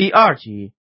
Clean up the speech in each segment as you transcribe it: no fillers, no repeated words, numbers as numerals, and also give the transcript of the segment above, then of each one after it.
第2集。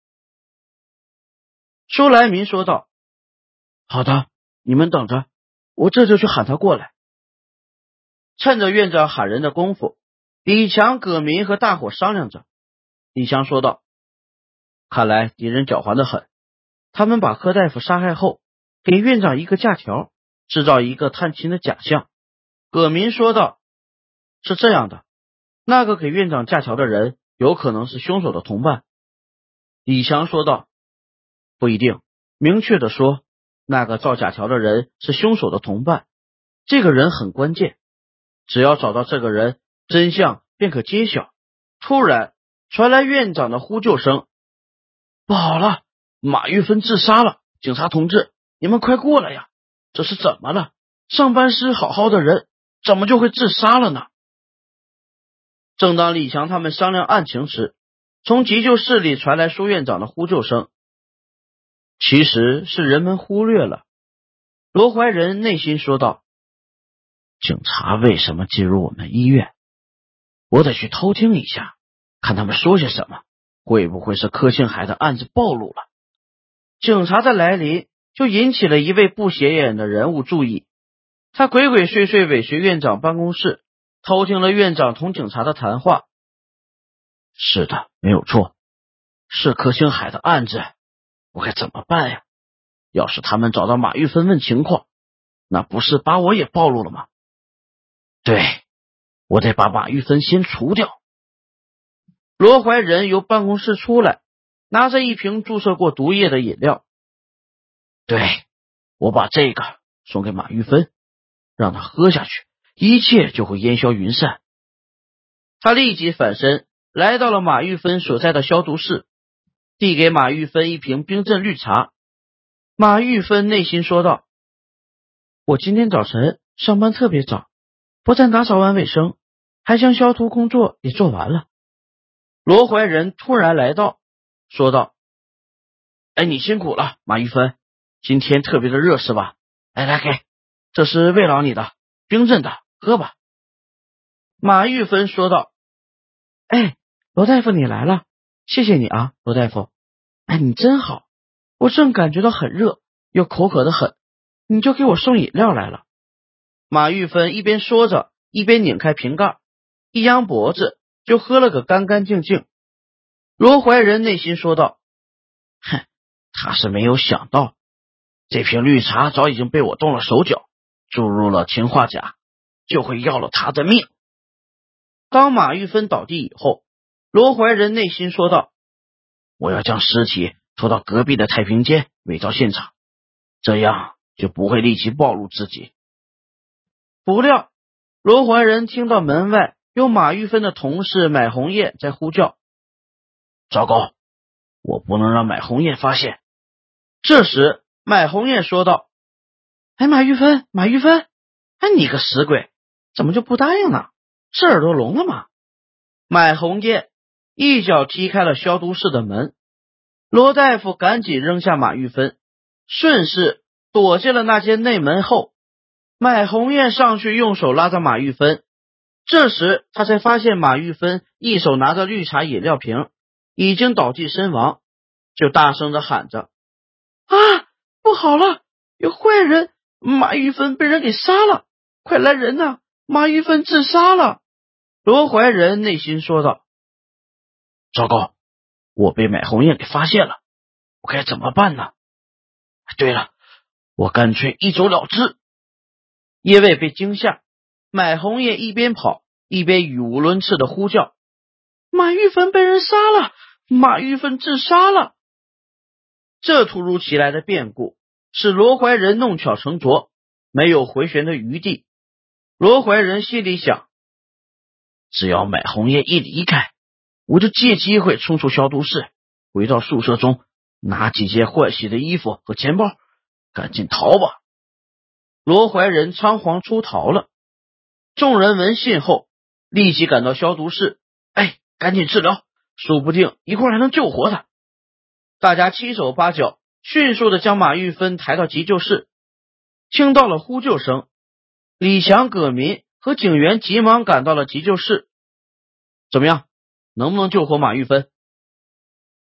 舒来民说道：好的，你们等着，我这就去喊他过来。趁着院长喊人的功夫，李强、葛民和大伙商量着。李强说道：看来敌人狡猾得很，他们把柯大夫杀害后，给院长一个假条，制造一个探亲的假象。葛民说道：是这样的，那个给院长假条的人有可能是凶手的同伴。李强说道：不一定，明确的说，那个造假条的人是凶手的同伴，这个人很关键，只要找到这个人，真相便可揭晓。突然传来院长的呼救声：不好了，马玉芬自杀了，警察同志，你们快过来呀，这是怎么了？上班时好好的人，怎么就会自杀了呢？正当李强他们商量案情时，从急救室里传来苏院长的呼救声。其实是人们忽略了。罗怀仁内心说道：警察为什么进入我们医院？我得去偷听一下，看他们说些什么，会不会是柯庆海的案子暴露了？警察的来临就引起了一位不显眼的人物注意，他鬼鬼祟祟尾随院长办公室，偷听了院长同警察的谈话。是的，没有错，是柯星海的案子，我该怎么办呀？要是他们找到马玉芬问情况，那不是把我也暴露了吗？对，我得把马玉芬先除掉。罗怀仁由办公室出来，拿着一瓶注射过毒液的饮料。对，我把这个送给马玉芬，让她喝下去，一切就会烟消云散。他立即反身来到了马玉芬所在的消毒室，递给马玉芬一瓶冰镇绿茶。马玉芬内心说道：我今天早晨上班特别早，不但打扫完卫生，还将消毒工作也做完了。罗怀仁突然来到，说道：哎，你辛苦了，马玉芬，今天特别的热是吧？哎，来给，这是慰劳你的，冰镇的，喝吧。马玉芬说道：哎，罗大夫你来了，谢谢你啊，罗大夫。哎，你真好，我正感觉到很热，又口渴的很，你就给我送饮料来了。马玉芬一边说着，一边拧开瓶盖，一扬脖子就喝了个干干净净。罗怀仁内心说道：哼，他是没有想到，这瓶绿茶早已经被我动了手脚，注入了氰化钾，就会要了他的命。当马玉芬倒地以后，罗怀仁内心说道：我要将尸体拖到隔壁的太平间伪造现场，这样就不会立即暴露自己。不料罗怀仁听到门外有马玉芬的同事买红叶在呼叫。糟糕，我不能让买红叶发现。这时买红叶说道：哎，马玉芬，马玉芬，哎，你个死鬼，怎么就不答应呢？是耳朵聋了吗？买红叶一脚踢开了消毒室的门，罗大夫赶紧扔下马玉芬，顺势躲进了那间内门后。买红叶上去用手拉着马玉芬，这时他才发现马玉芬一手拿着绿茶饮料瓶，已经倒地身亡，就大声地喊着：啊，不好了，有坏人，马玉芬被人给杀了，快来人呐，马玉芬自杀了。罗怀仁内心说道：糟糕，我被买红叶给发现了，我该怎么办呢？对了，我干脆一走了之。因为被惊吓，买红叶一边跑一边语无伦次的呼叫：马玉芬被人杀了，马玉芬自杀了。这突如其来的变故使罗怀仁弄巧成拙，没有回旋的余地。罗怀仁心里想，只要买红叶一离开，我就借机会冲出消毒室，回到宿舍中，拿几件换洗的衣服和钱包，赶紧逃吧。罗怀仁仓皇出逃了。众人闻信后立即赶到消毒室，哎，赶紧治疗，说不定一会儿还能救活他。大家七手八脚迅速的将马玉芬抬到急救室。听到了呼救声，李强、葛民和警员急忙赶到了急救室。怎么样，能不能救活马玉芬？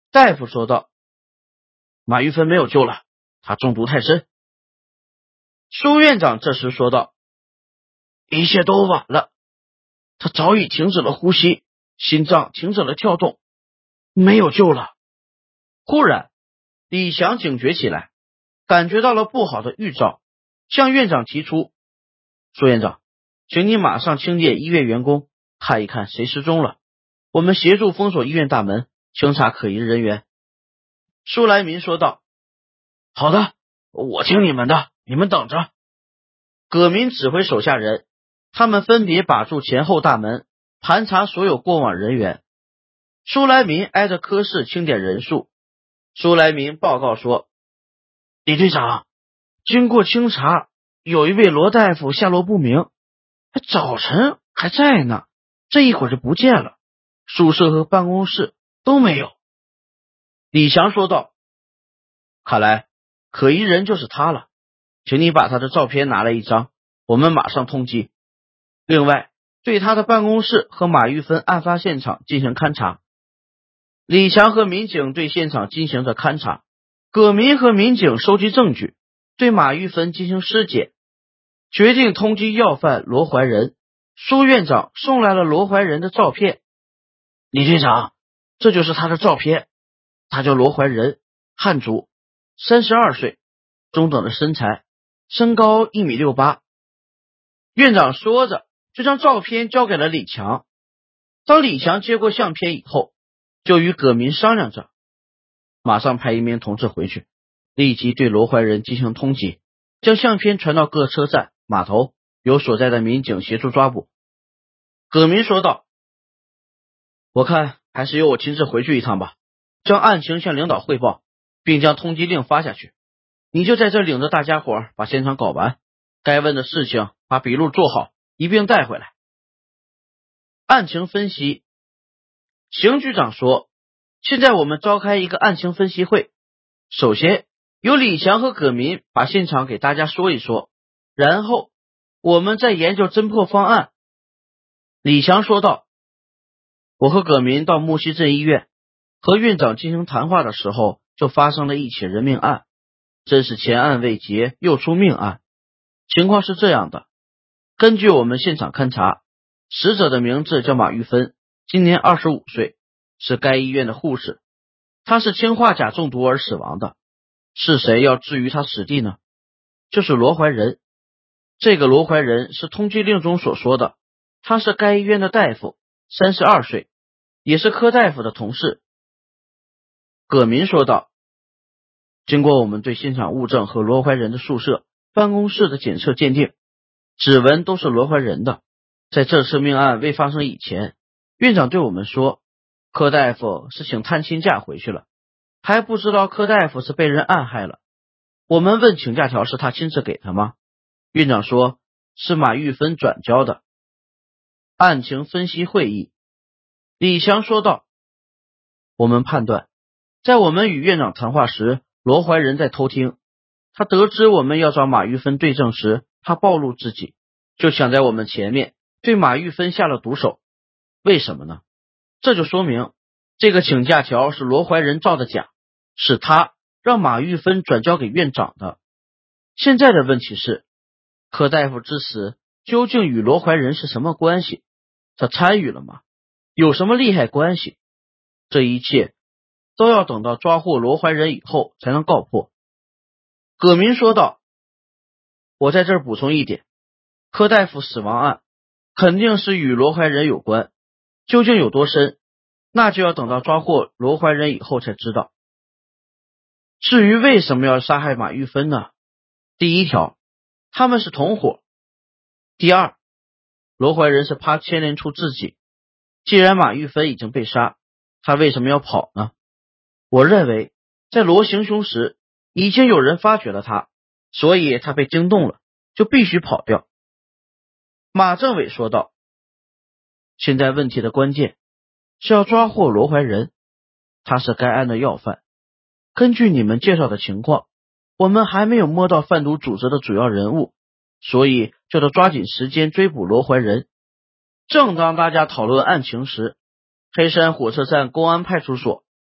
大夫说道：“马玉芬没有救了，她中毒太深。”苏院长这时说道：“一切都晚了，她早已停止了呼吸，心脏停止了跳动，没有救了。”忽然，李翔警觉起来，感觉到了不好的预兆，向院长提出：“苏院长，请你马上清点医院员工，看一看谁失踪了。我们协助封锁医院大门，清查可疑人员。”舒来民说道：“好的，我听你们的，你们等着。”葛民指挥手下人，他们分别把住前后大门，盘查所有过往人员。舒来民挨着科室清点人数。舒来民报告说：“李队长，经过清查，有一位罗大夫下落不明，早晨还在呢，这一会儿就不见了，宿舍和办公室都没有。”李翔说道：“看来可疑人就是他了，请你把他的照片拿来一张，我们马上通缉。另外，对他的办公室和马玉芬案发现场进行勘查。”李强和民警对现场进行着勘查，葛民和民警收集证据，对马玉芬进行尸检，决定通缉要犯罗怀仁。苏院长送来了罗怀仁的照片。李队长，这就是他的照片，他叫罗怀仁，汉族，32岁，中等的身材，身高1.68米。院长说着就将照片交给了李强。当李强接过相片以后，就与葛民商量着，马上派一名同志回去，立即对罗怀仁进行通缉，将相片传到各车站、码头，由所在的民警协助抓捕。葛民说道：“我看还是由我亲自回去一趟吧，将案情向领导汇报，并将通缉令发下去。你就在这领着大家伙把现场搞完，该问的事情把笔录做好，一并带回来。”案情分析，邢局长说：“现在我们召开一个案情分析会，首先由李强和葛民把现场给大家说一说，然后我们再研究侦破方案。”李强说道：“我和葛民到木樨镇医院和院长进行谈话的时候，就发生了一起人命案，真是前案未结又出命案。情况是这样的，根据我们现场勘查，死者的名字叫马玉芬，今年25岁，是该医院的护士，她是氰化钾中毒而死亡的。是谁要置于她死地呢？就是罗怀仁。这个罗怀仁是通缉令中所说的，他是该医院的大夫，32岁，也是柯大夫的同事。”葛民说道：“经过我们对现场物证和罗怀仁的宿舍、办公室的检测鉴定，指纹都是罗怀仁的。在这次命案未发生以前，院长对我们说，柯大夫是请探亲假回去了，还不知道柯大夫是被人暗害了。我们问请假条是他亲自给的吗？院长说是马玉芬转交的。”案情分析会议，李强说道：“我们判断，在我们与院长谈话时，罗怀仁在偷听，他得知我们要找马玉芬对证时，怕暴露自己，就抢在我们前面对马玉芬下了毒手。为什么呢？这就说明这个请假条是罗怀仁造的假，是他让马玉芬转交给院长的。现在的问题是，柯大夫之死究竟与罗怀仁是什么关系？他参与了吗？有什么利害关系？这一切都要等到抓获罗怀仁以后才能告破。”葛民说道：“我在这儿补充一点，柯大夫死亡案肯定是与罗怀仁有关，究竟有多深，那就要等到抓获罗怀仁以后才知道。至于为什么要杀害马玉芬呢？第一条，他们是同伙。第二，罗怀仁是怕牵连出自己，既然马玉芬已经被杀，他为什么要跑呢？我认为在罗行凶时已经有人发觉了他，所以他被惊动了，就必须跑掉。”马政委说道：“现在问题的关键是要抓获罗怀仁，他是该案的要犯。根据你们介绍的情况，我们还没有摸到贩毒组织的主要人物，所以就得抓紧时间追捕罗怀仁。”正当大家讨论案情时，黑山火车站公安派出所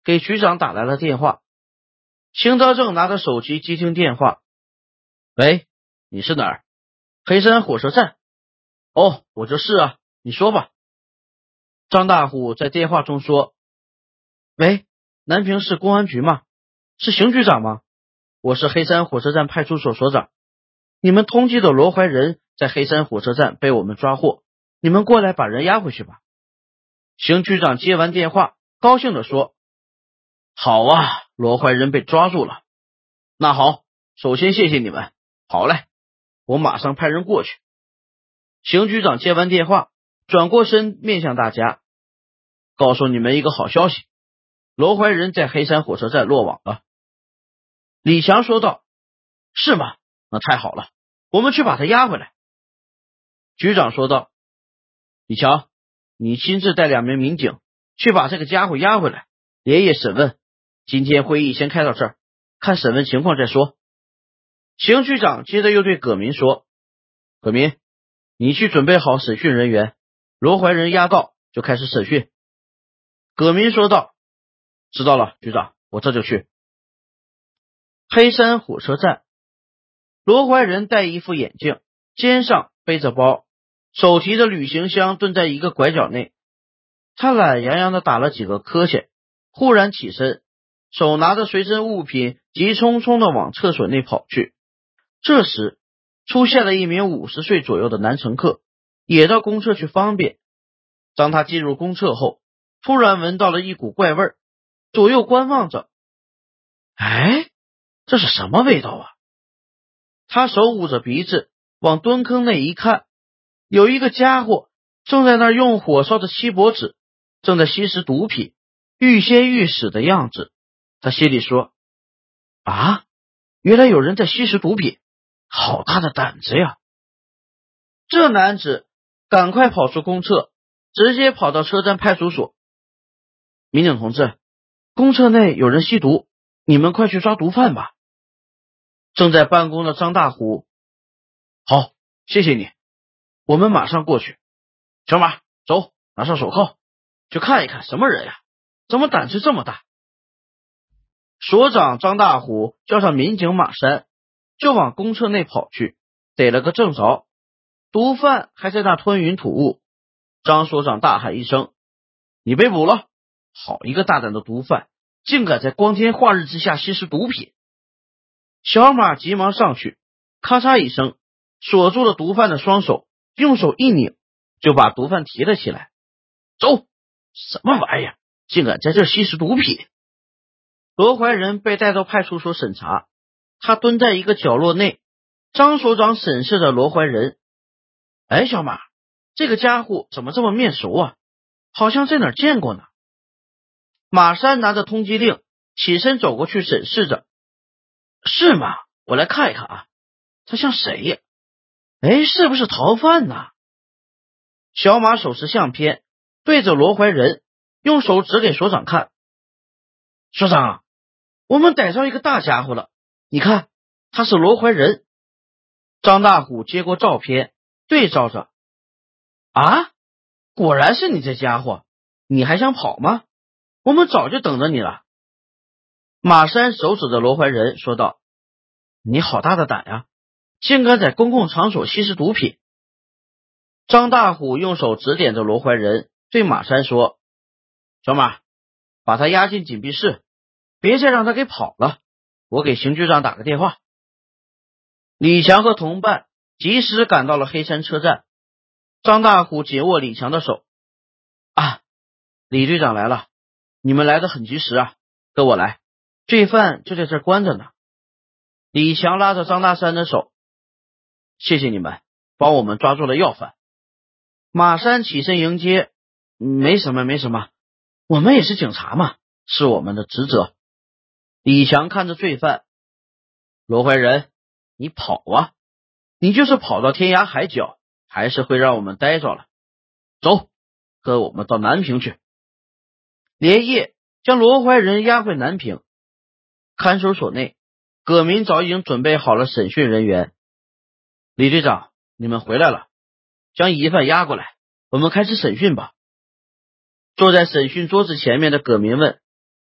给局长打来了电话。邢德正拿着手机接听电话。喂，你是哪儿？黑山火车站。哦，我就是啊，你说吧。张大虎在电话中说。喂，南平市公安局吗？是邢局长吗？我是黑山火车站派出所所长。你们通缉的罗怀仁在黑山火车站被我们抓获，你们过来把人押回去吧。邢局长接完电话，高兴地说。好啊，罗怀仁被抓住了。那好，首先谢谢你们。好嘞，我马上派人过去。邢局长接完电话，转过身面向大家，告诉你们一个好消息，罗怀仁在黑山火车站落网了。李强说道。是吗？那太好了，我们去把他押回来。局长说道。李强，你亲自带2名民警去把这个家伙押回来，连夜审问。今天会议先开到这儿，看审问情况再说。邢局长接着又对葛民说。葛民，你去准备好审讯人员，罗怀仁押到就开始审讯。葛民说道。知道了，局长，我这就去。黑山火车站，罗怀仁戴一副眼镜，肩上背着包，手提着旅行箱，蹲在一个拐角内。他懒洋洋地打了几个瞌睡，忽然起身，手拿着随身物品，急匆匆地往厕所内跑去。这时出现了一名50岁左右的男乘客，也到公厕去方便。当他进入公厕后，突然闻到了一股怪味儿，左右观望着。哎，这是什么味道啊？他手捂着鼻子往蹲坑内一看，有一个家伙正在那儿用火烧的锡箔纸，正在吸食毒品，欲仙欲死的样子。他心里说，啊，原来有人在吸食毒品，好大的胆子呀。这男子赶快跑出公厕，直接跑到车站派出所。民警同志，公厕内有人吸毒，你们快去抓毒贩吧。正在办公的张大虎，好，谢谢你，我们马上过去。小马，走，拿上手铐，去看一看什么人呀，怎么胆子这么大。所长张大虎叫上民警马山，就往公厕内跑去，逮了个正着。毒贩还在那吞云吐雾。张所长大喊一声，你被捕了！好一个大胆的毒贩，竟敢在光天化日之下吸食毒品。小马急忙上去，咔嚓一声锁住了毒贩的双手，用手一拧，就把毒贩提了起来。走，什么玩意儿，竟敢在这吸食毒品。罗怀仁被带到派出所审查，他蹲在一个角落内。张所长审视着罗怀仁。哎，小马，这个家伙怎么这么面熟啊？好像在哪儿见过呢。马山拿着通缉令起身走过去审视着。是吗？我来看一看啊，他像谁呀？哎，是不是逃犯呢？小马手持相片对着罗怀仁，用手指给所长看。所长，我们逮着一个大家伙了，你看，他是罗怀仁。张大虎接过照片对照着。啊，果然是你这家伙，你还想跑吗？我们早就等着你了。马山手指着罗怀仁说道。你好大的胆呀，竟敢在公共场所吸食毒品。张大虎用手指点着罗怀仁，对马山说，小马，把他押进紧闭室，别再让他给跑了，我给邢局长打个电话。李强和同伴及时赶到了黑山车站。张大虎紧握李强的手。啊，李队长来了，你们来得很及时啊，跟我来，罪犯就在这儿关着呢。李强拉着张大山的手，谢谢你们帮我们抓住了要犯。马山起身迎接，没什么没什么，我们也是警察嘛，是我们的职责。李强看着罪犯，罗怀仁，你跑啊，你就是跑到天涯海角，还是会让我们逮着了。走，跟我们到南平去。连夜将罗怀仁押回南平。看守所内，葛民早已经准备好了审讯人员。李队长，你们回来了，将疑犯押过来，我们开始审讯吧。坐在审讯桌子前面的葛民问，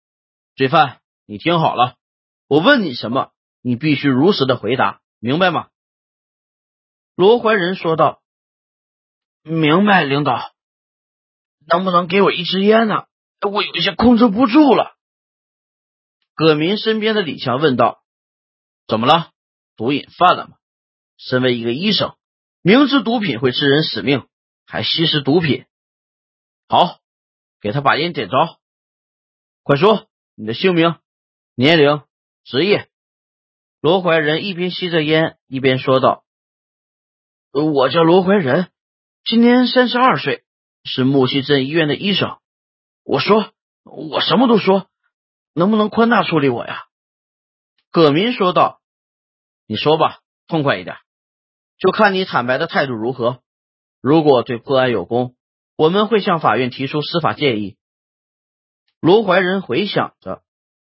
罪犯，你听好了，我问你什么，你必须如实的回答，明白吗？罗怀仁说道。明白，领导。能不能给我一支烟呢？我有些控制不住了。葛明身边的李强问道。怎么了？毒瘾犯了吗？身为一个医生，明知毒品会致人死命，还吸食毒品。好，给他把烟点着。快说，你的姓名、年龄、职业。罗怀仁一边吸着烟，一边说道。我叫罗怀仁，今年32岁，是木樨镇医院的医生。我什么都说，能不能宽大处理我呀？葛明说道。你说吧，痛快一点，就看你坦白的态度如何。如果对破案有功，我们会向法院提出司法建议。罗怀仁回想着。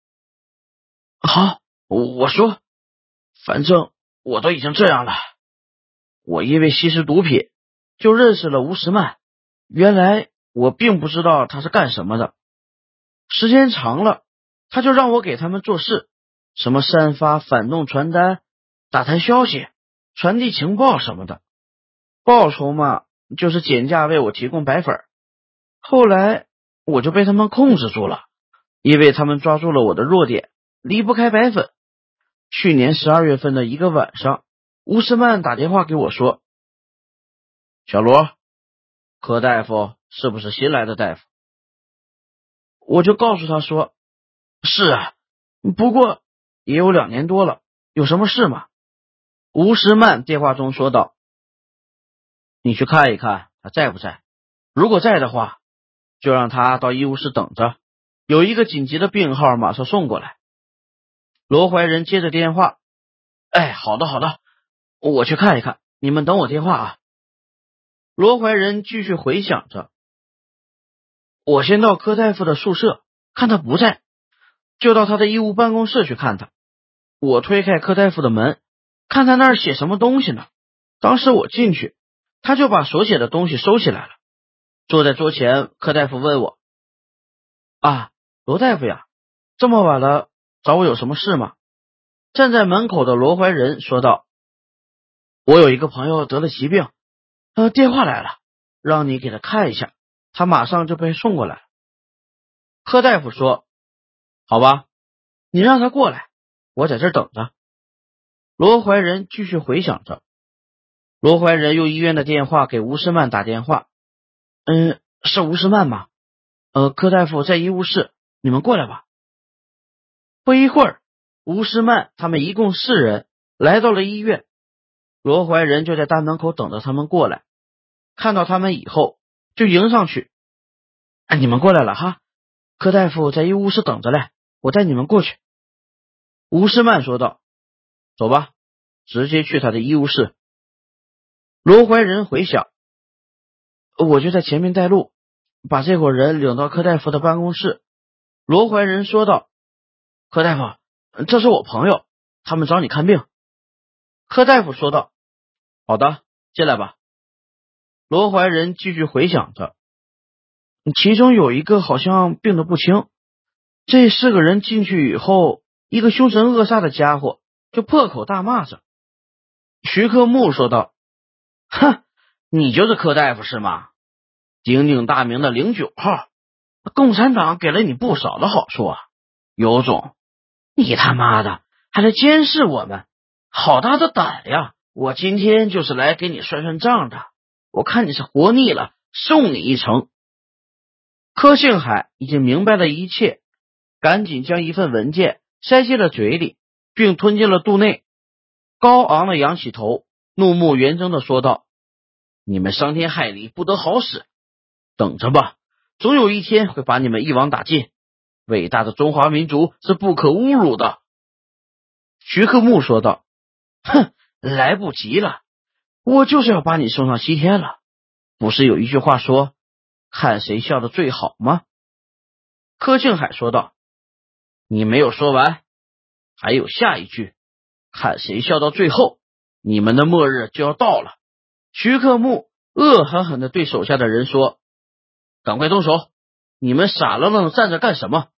好，我说，反正我都已经这样了。我因为吸食毒品就认识了吴石曼，原来我并不知道他是干什么的。时间长了，他就让我给他们做事，什么散发反动传单、打探消息、传递情报什么的。报酬嘛，就是减价为我提供白粉。后来我就被他们控制住了，因为他们抓住了我的弱点，离不开白粉。去年12月份的一个晚上，吴石曼打电话给我说。小罗，柯大夫是不是新来的大夫？我就告诉他说，是啊，不过也有2年多了，有什么事吗？吴石曼电话中说道。你去看一看他在不在，如果在的话，就让他到医务室等着，有一个紧急的病号马上送过来。罗怀仁接着电话。哎，好的好的，我去看一看，你们等我电话啊。罗怀仁继续回想着。我先到柯大夫的宿舍，看他不在，就到他的医务办公室去看他。我推开柯大夫的门，看他那儿写什么东西呢。当时我进去，他就把手写的东西收起来了。坐在桌前，柯大夫问我。啊，罗大夫呀，这么晚了，找我有什么事吗？站在门口的罗怀仁说道。我有一个朋友得了疾病，电话来了，让你给他看一下，他马上就被送过来。柯大夫说。好吧，你让他过来，我在这儿等着。罗怀仁继续回想着。罗怀仁用医院的电话给吴石曼打电话。是吴石曼吗？柯大夫在医务室，你们过来吧。不一会儿，吴石曼他们一共4人来到了医院，罗怀仁就在大门口等着他们过来。看到他们以后，就迎上去。你们过来了哈，柯大夫在医务室等着嘞，我带你们过去。吴石曼说道。走吧，直接去他的医务室。罗怀仁回想。我就在前面带路，把这伙人领到柯大夫的办公室。罗怀仁说道。柯大夫，这是我朋友，他们找你看病。柯大夫说道。好的，进来吧。罗怀仁继续回想着。其中有一个好像病得不轻，这4个人进去以后，一个凶神恶煞的家伙就破口大骂着。徐克木说道。哼，你就是柯大夫是吗？鼎鼎大名的09号，共产党给了你不少的好处啊，有种，你他妈的还来监视我们，好大的胆呀！我今天就是来给你算算账的，我看你是活腻了，送你一程。柯庆海已经明白了一切，赶紧将一份文件塞进了嘴里，并吞进了肚内，高昂的扬起头，怒目圆睁的说道。你们伤天害理，不得好死，等着吧，总有一天会把你们一网打尽。伟大的中华民族是不可侮辱的。徐克木说道。哼，来不及了，我就是要把你送上西天了。不是有一句话说，看谁笑得最好吗？柯庆海说道。你没有说完，还有下一句，看谁笑到最后，你们的末日就要到了。徐克木恶狠狠地对手下的人说。赶快动手，你们傻愣愣站着干什么？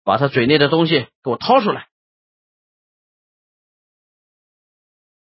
把他嘴内的东西给我掏出来。